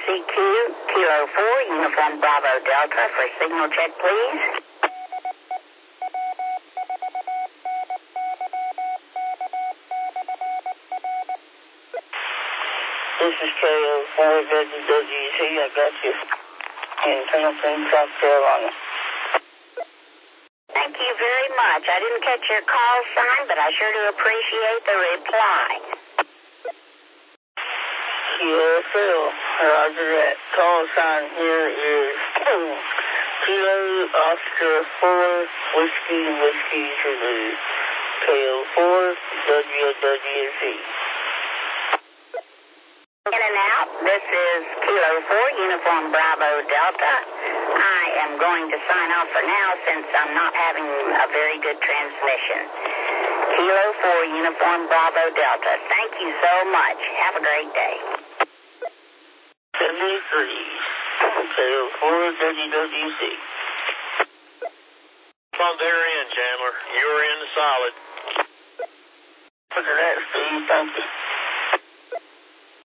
CQ, Kilo 4, Uniform Bravo Delta for signal check, please. This is Kilo 4, WWC. I got you in Pendleton, South Carolina. Thank you very much. I didn't catch your call sign, but I sure do appreciate the reply. QSL, roger that. Call sign here is Kilo Oscar 4, Whiskey Zulu. KO 4, WWC. In and out, this is Kilo 4, Uniform Bravo Delta. I am going to sign off for now since I'm not having a very good transmission. Kilo 4, Uniform Bravo Delta. Thank you so much. Have a great day. 73, KO 4, WWC. Plug there in, Chandler. You're in the solid. Look at that, Steve. Thank you.